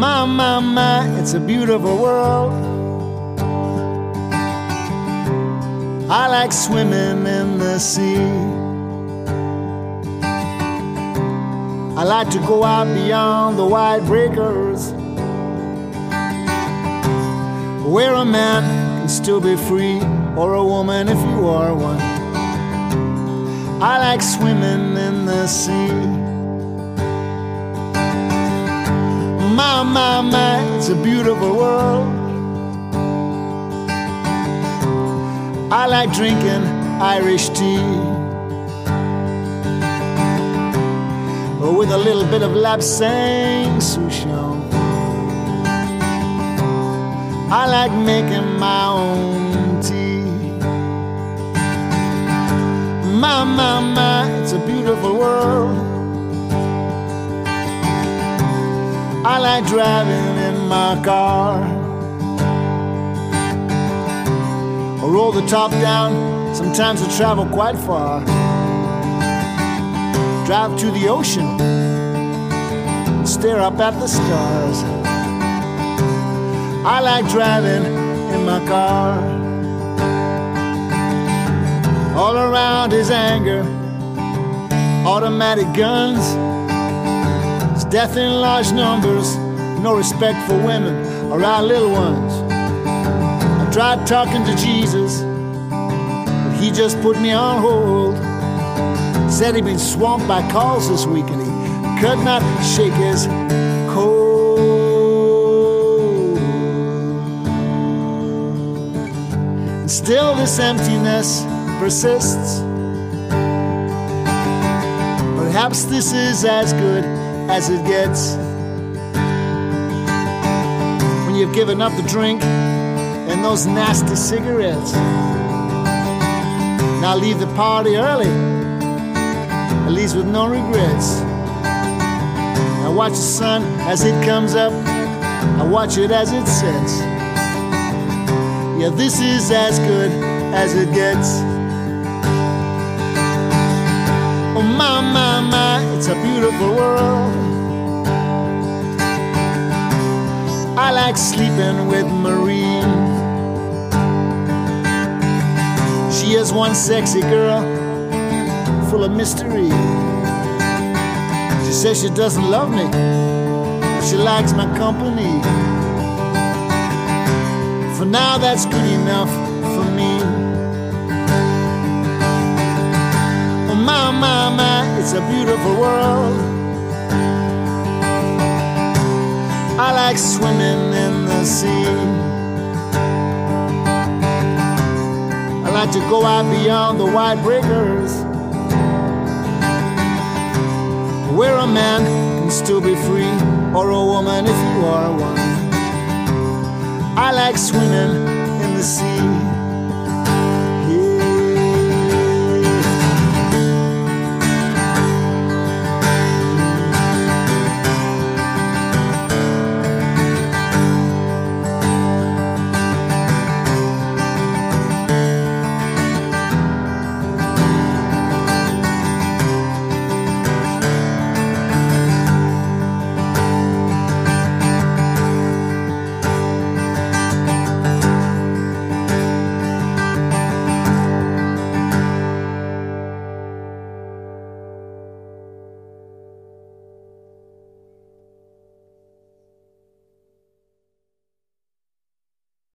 My, it's a beautiful world. I like swimming in the sea. I like to go out beyond the wide breakers, where a man can still be free, or a woman if you are one. I like swimming in the sea. My, it's a beautiful world. I like drinking Irish tea, with a little bit of Lapsang Souchong. I like making my own tea. My, it's a beautiful world. I like driving in my car. I roll the top down, sometimes I travel quite far. Drive to the ocean and stare up at the stars. I like driving in my car. All around is anger, automatic guns. It's death in large numbers, no respect for women or our little ones. I tried talking to Jesus, but he just put me on hold. Said he'd been swamped by calls this week and he could not shake his cold. And still this emptiness persists. Perhaps this is as good as it gets, when you've given up the drink and those nasty cigarettes. Now leave the party early, at least with no regrets. I watch the sun as it comes up, I watch it as it sets. Yeah, this is as good as it gets. Oh my, it's a beautiful world. I like sleeping with Marie. She is one sexy girl, full of mystery. She says she doesn't love me, but she likes my company. For now that's good enough for me. Oh my, it's a beautiful world. I like swimming in the sea. I like to go out beyond the wide breakers, where a man can still be free, or a woman if you are one. I like swimming in the sea.